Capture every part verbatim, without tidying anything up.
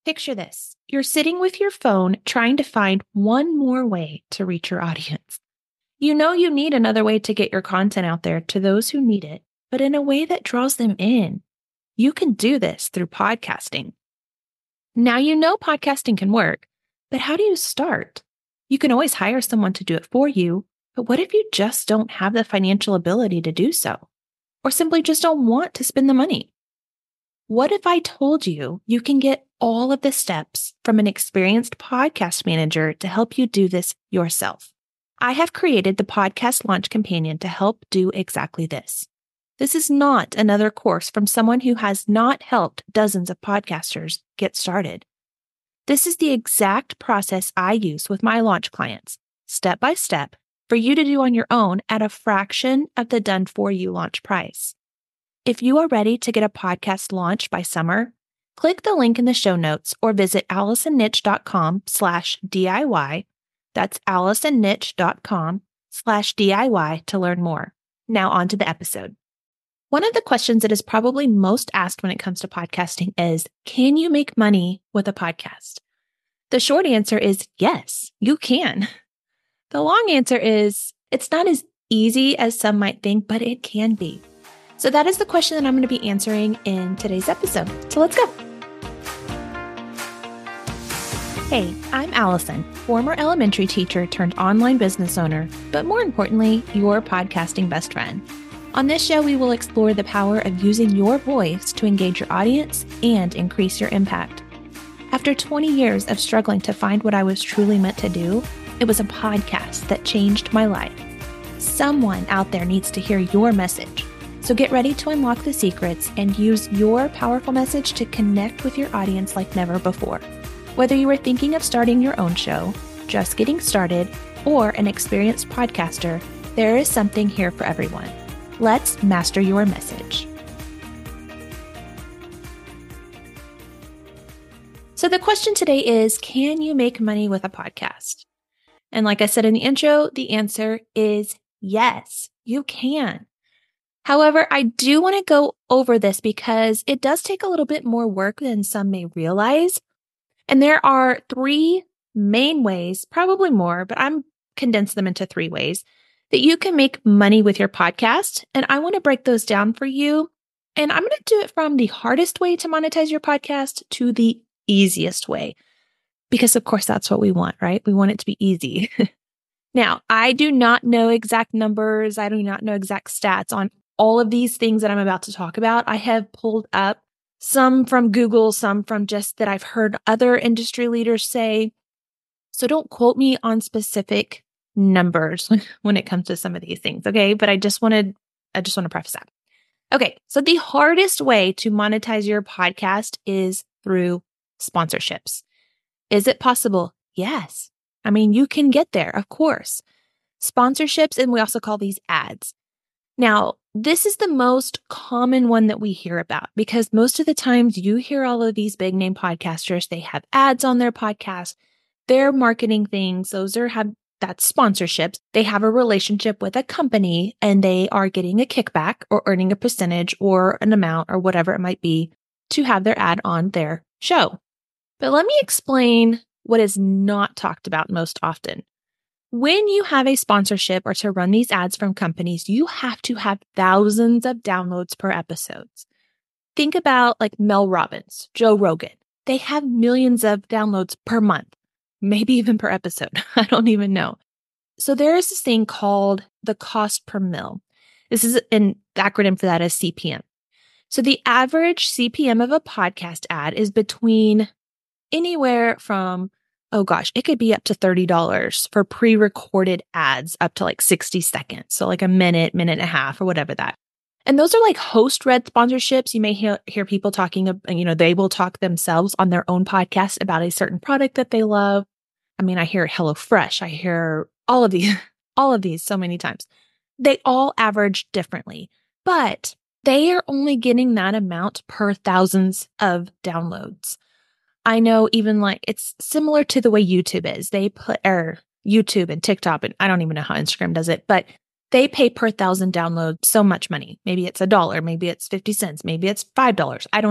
Picture this. You're sitting with your phone trying to find one more way to reach your audience. You know you need another way to get your content out there to those who need it, but in a way that draws them in. You can do this through podcasting. Now you know podcasting can work, but how do you start? You can always hire someone to do it for you, but what if you just don't have the financial ability to do so? Or simply just don't want to spend the money? What if I told you you can get all of the steps from an experienced podcast manager to help you do this yourself? I have created the Podcast Launch Companion to help do exactly this. This is not another course from someone who has not helped dozens of podcasters get started. This is the exact process I use with my launch clients, step by step, for you to do on your own at a fraction of the done-for-you launch price. If you are ready to get a podcast launched by summer, click the link in the show notes or visit allisonnitch.com slash DIY. That's allisonnitch.com slash DIY to learn more. Now on to the episode. One of the questions that is probably most asked when it comes to podcasting is, can you make money with a podcast? The short answer is yes, you can. The long answer is, it's not as easy as some might think, but it can be. So that is the question that I'm going to be answering in today's episode. So let's go. Hey, I'm Allison, former elementary teacher turned online business owner, but more importantly, your podcasting best friend. On this show, we will explore the power of using your voice to engage your audience and increase your impact. After twenty years of struggling to find what I was truly meant to do, it was a podcast that changed my life. Someone out there needs to hear your message. So get ready to unlock the secrets and use your powerful message to connect with your audience like never before. Whether you are thinking of starting your own show, just getting started, or an experienced podcaster, there is something here for everyone. Let's master your message. So the question today is, can you make money with a podcast? And like I said in the intro, the answer is yes, you can. However, I do want to go over this because it does take a little bit more work than some may realize. And there are three main ways, probably more, but I'm condensed them into three ways that you can make money with your podcast. And I want to break those down for you. And I'm going to do it from the hardest way to monetize your podcast to the easiest way. Because of course, that's what we want, right? We want it to be easy. Now, I do not know exact numbers. I do not know exact stats on all of these things that I'm about to talk about. I have pulled up some from Google, some from just that I've heard other industry leaders say. So don't quote me on specific numbers when it comes to some of these things, okay? But I just wanted, I just want to preface that. Okay, so the hardest way to monetize your podcast is through sponsorships. Is it possible? Yes. I mean, you can get there, of course. Sponsorships, and we also call these ads. Now, this is the most common one that we hear about because most of the times you hear all of these big name podcasters, they have ads on their podcast, they're marketing things, those are have that's sponsorships. They have a relationship with a company and they are getting a kickback or earning a percentage or an amount or whatever it might be to have their ad on their show. But let me explain what is not talked about most often. When you have a sponsorship or to run these ads from companies, you have to have thousands of downloads per episode. Think about like Mel Robbins, Joe Rogan. They have millions of downloads per month, maybe even per episode. I don't even know. So there is this thing called the cost per mil. This is an acronym for that is C P M. So the average C P M of a podcast ad is between anywhere from oh gosh, it could be up to thirty dollars for pre-recorded ads up to like sixty seconds. So like a minute, minute and a half or whatever that. And those are like host-read sponsorships. You may hear, hear people talking, you know, they will talk themselves on their own podcast about a certain product that they love. I mean, I hear HelloFresh. I hear all of these, all of these so many times. They all average differently, but they are only getting that amount per thousands of downloads. I know even like it's similar to the way YouTube is. They put or YouTube and TikTok, and I don't even know how Instagram does it, but they pay per thousand downloads so much money. Maybe it's a dollar, maybe it's fifty cents, maybe it's five dollars. I don't know.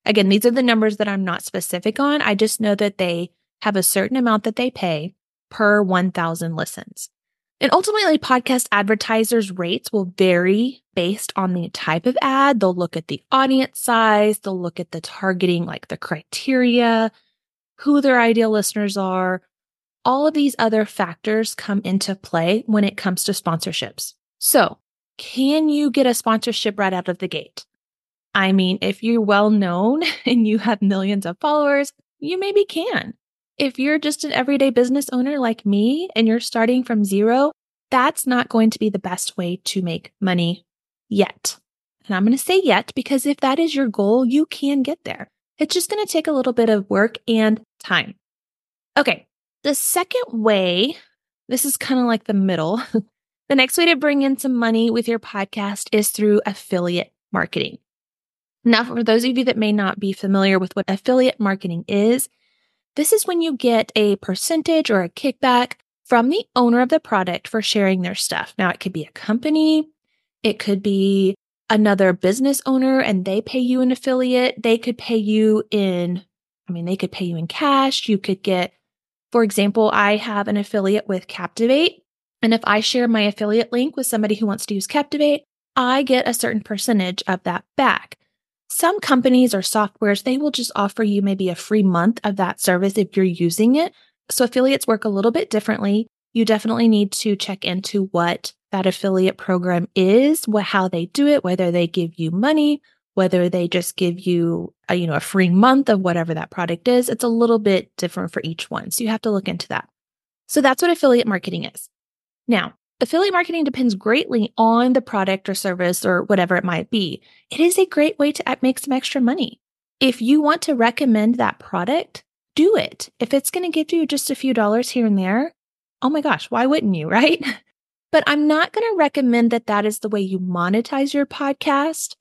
Again, these are the numbers that I'm not specific on. I just know that they have a certain amount that they pay per one thousand listens. And ultimately, podcast advertisers' rates will vary based on the type of ad. They'll look at the audience size, they'll look at the targeting, like the criteria, who their ideal listeners are. All of these other factors come into play when it comes to sponsorships. So, can you get a sponsorship right out of the gate? I mean, if you're well known and you have millions of followers, you maybe can. If you're just an everyday business owner like me and you're starting from zero, that's not going to be the best way to make money yet. And I'm going to say yet because if that is your goal, you can get there. It's just going to take a little bit of work and time. Okay, the second way, this is kind of like the middle. The next way to bring in some money with your podcast is through affiliate marketing. Now, for those of you that may not be familiar with what affiliate marketing is, this is when you get a percentage or a kickback from the owner of the product for sharing their stuff. Now, it could be a company, it could be another business owner, and they pay you an affiliate. They could pay you in, I mean, they could pay you in cash. You could get, for example, I have an affiliate with Captivate. And if I share my affiliate link with somebody who wants to use Captivate, I get a certain percentage of that back. Some companies or softwares, they will just offer you maybe a free month of that service if you're using it. So affiliates work a little bit differently. You definitely need to check into what that affiliate program is, what, how they do it, whether they give you money, whether they just give you a, you know, a free month of whatever that product is. It's a little bit different for each one. So you have to look into that. So that's what affiliate marketing is. Now, affiliate marketing depends greatly on the product or service or whatever it might be. It is a great way to make some extra money. If you want to recommend that product, do it. If it's going to give you just a few dollars here and there, oh my gosh, why wouldn't you, right? But I'm not going to recommend that that is the way you monetize your podcast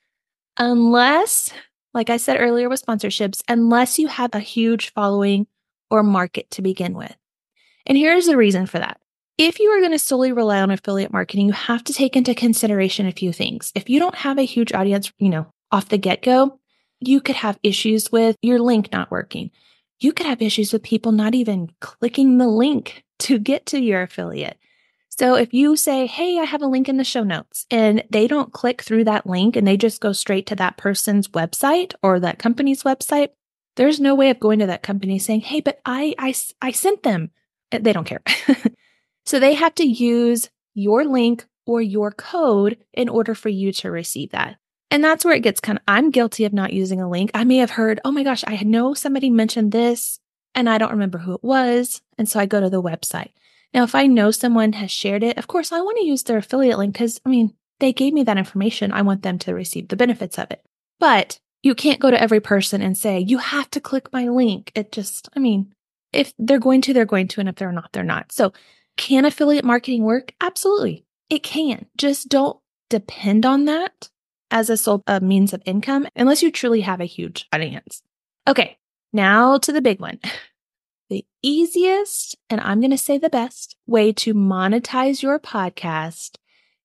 unless, like I said earlier with sponsorships, unless you have a huge following or market to begin with. And here's the reason for that. If you are going to solely rely on affiliate marketing, you have to take into consideration a few things. If you don't have a huge audience, you know, off the get-go, you could have issues with your link not working. You could have issues with people not even clicking the link to get to your affiliate. So if you say, hey, I have a link in the show notes, and they don't click through that link and they just go straight to that person's website or that company's website, there's no way of going to that company saying, hey, but I, I, I sent them. They don't care. So they have to use your link or your code in order for you to receive that. And that's where it gets kind of, I'm guilty of not using a link. I may have heard, oh my gosh, I know somebody mentioned this and I don't remember who it was. And so I go to the website. Now, if I know someone has shared it, of course, I want to use their affiliate link because, I mean, they gave me that information. I want them to receive the benefits of it. But you can't go to every person and say, you have to click my link. It just, I mean, if they're going to, they're going to. And if they're not, they're not. So can affiliate marketing work? Absolutely. It can. Just don't depend on that as a sole uh, means of income unless you truly have a huge audience. Okay, now to the big one. The easiest, and I'm going to say the best, way to monetize your podcast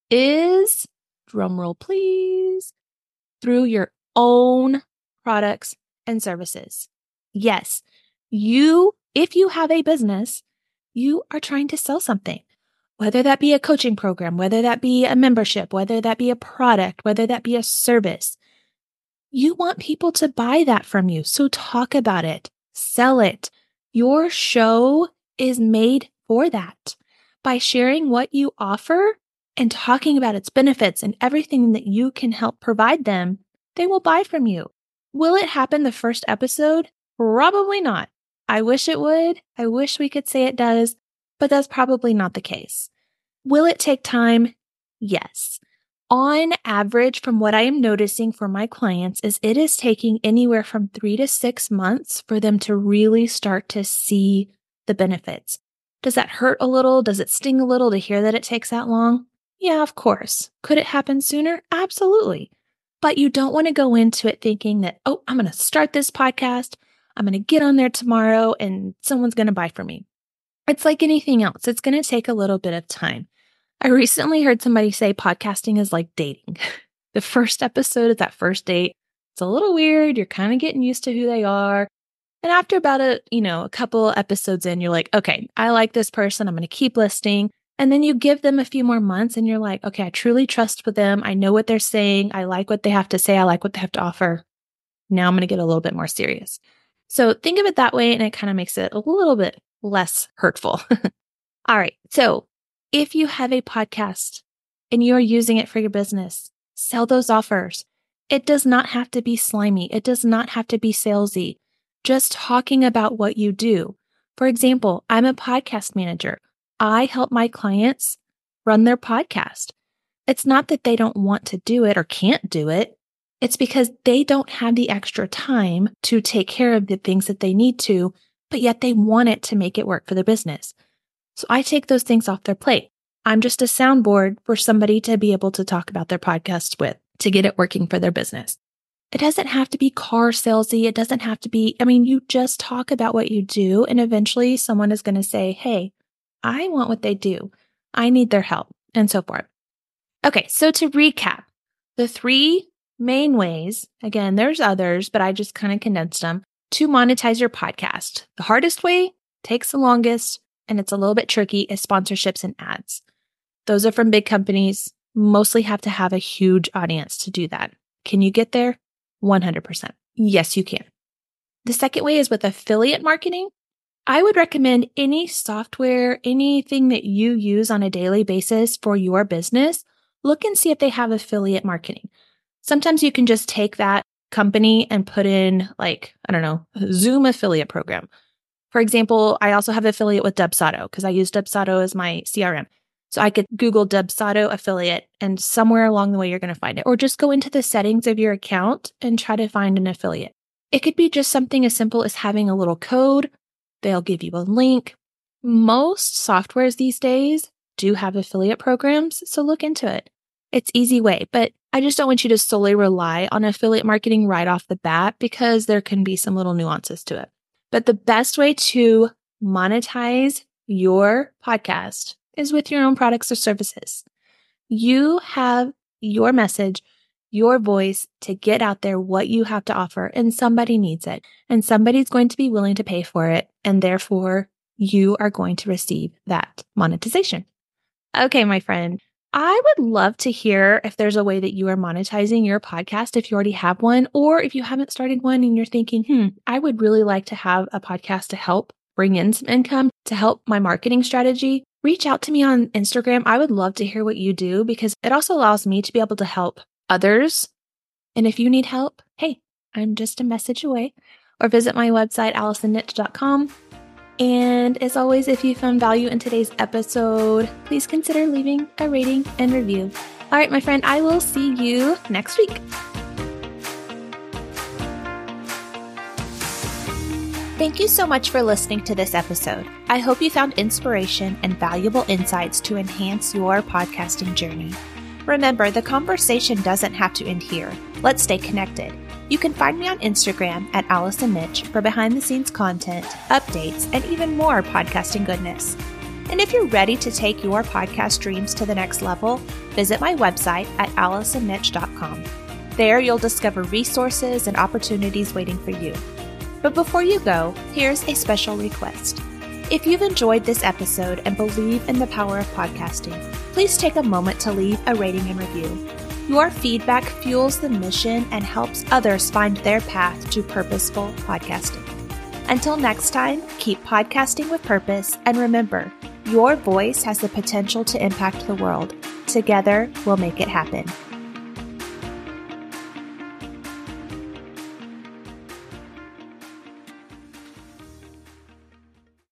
is, drumroll please, through your own products and services. Yes, you, if you have a business, you are trying to sell something, whether that be a coaching program, whether that be a membership, whether that be a product, whether that be a service. You want people to buy that from you. So talk about it, sell it. Your show is made for that. By sharing what you offer and talking about its benefits and everything that you can help provide them, they will buy from you. Will it happen the first episode? Probably not. I wish it would. I wish we could say it does, but that's probably not the case. Will it take time? Yes. On average, from what I am noticing for my clients, is it is taking anywhere from three to six months for them to really start to see the benefits. Does that hurt a little? Does it sting a little to hear that it takes that long? Yeah, of course. Could it happen sooner? Absolutely. But you don't want to go into it thinking that, oh, I'm going to start this podcast. I'm going to get on there tomorrow and someone's going to buy from me. It's like anything else. It's going to take a little bit of time. I recently heard somebody say podcasting is like dating. The first episode is that first date. It's a little weird. You're kind of getting used to who they are. And after about a, you know, a couple episodes in, you're like, okay, I like this person. I'm going to keep listening. And then you give them a few more months and you're like, okay, I truly trust with them. I know what they're saying. I like what they have to say. I like what they have to offer. Now I'm going to get a little bit more serious. So think of it that way, and it kind of makes it a little bit less hurtful. All right. So if you have a podcast and you are using it for your business, sell those offers. It does not have to be slimy. It does not have to be salesy. Just talking about what you do. For example, I'm a podcast manager. I help my clients run their podcast. It's not that they don't want to do it or can't do it. It's because they don't have the extra time to take care of the things that they need to, but yet they want it to make it work for their business. So I take those things off their plate. I'm just a soundboard for somebody to be able to talk about their podcast with, to get it working for their business. It doesn't have to be car salesy. It doesn't have to be, I mean, you just talk about what you do, and eventually someone is going to say, hey, I want what they do. I need their help, and so forth. Okay, so to recap, the three main ways, again, there's others, but I just kind of condensed them, to monetize your podcast. The hardest way, takes the longest, and it's a little bit tricky, is sponsorships and ads. Those are from big companies, mostly have to have a huge audience to do that. Can you get there? one hundred percent. Yes, you can. The second way is with affiliate marketing. I would recommend any software, anything that you use on a daily basis for your business, look and see if they have affiliate marketing. Sometimes you can just take that company and put in, like, I don't know, a Zoom affiliate program. For example, I also have affiliate with Dubsado because I use Dubsado as my C R M. So I could Google Dubsado affiliate, and somewhere along the way, you're going to find it. Or just go into the settings of your account and try to find an affiliate. It could be just something as simple as having a little code. They'll give you a link. Most softwares these days do have affiliate programs, so look into it. It's easy way, but I just don't want you to solely rely on affiliate marketing right off the bat because there can be some little nuances to it. But the best way to monetize your podcast is with your own products or services. You have your message, your voice to get out there what you have to offer, and somebody needs it, and somebody's going to be willing to pay for it, and therefore you are going to receive that monetization. Okay, my friend, I would love to hear if there's a way that you are monetizing your podcast if you already have one, or if you haven't started one and you're thinking, hmm, I would really like to have a podcast to help bring in some income, to help my marketing strategy. Reach out to me on Instagram. I would love to hear what you do because it also allows me to be able to help others. And if you need help, hey, I'm just a message away. Or visit my website, allison nitsch dot com. And as always, if you found value in today's episode, please consider leaving a rating and review. All right, my friend, I will see you next week. Thank you so much for listening to this episode. I hope you found inspiration and valuable insights to enhance your podcasting journey. Remember, the conversation doesn't have to end here. Let's stay connected. You can find me on Instagram at Allison Nitsch for behind-the-scenes content, updates, and even more podcasting goodness. And if you're ready to take your podcast dreams to the next level, visit my website at allison nitsch dot com. There, you'll discover resources and opportunities waiting for you. But before you go, here's a special request. If you've enjoyed this episode and believe in the power of podcasting, please take a moment to leave a rating and review. Your feedback fuels the mission and helps others find their path to purposeful podcasting. Until next time, keep podcasting with purpose, and remember, your voice has the potential to impact the world. Together, we'll make it happen.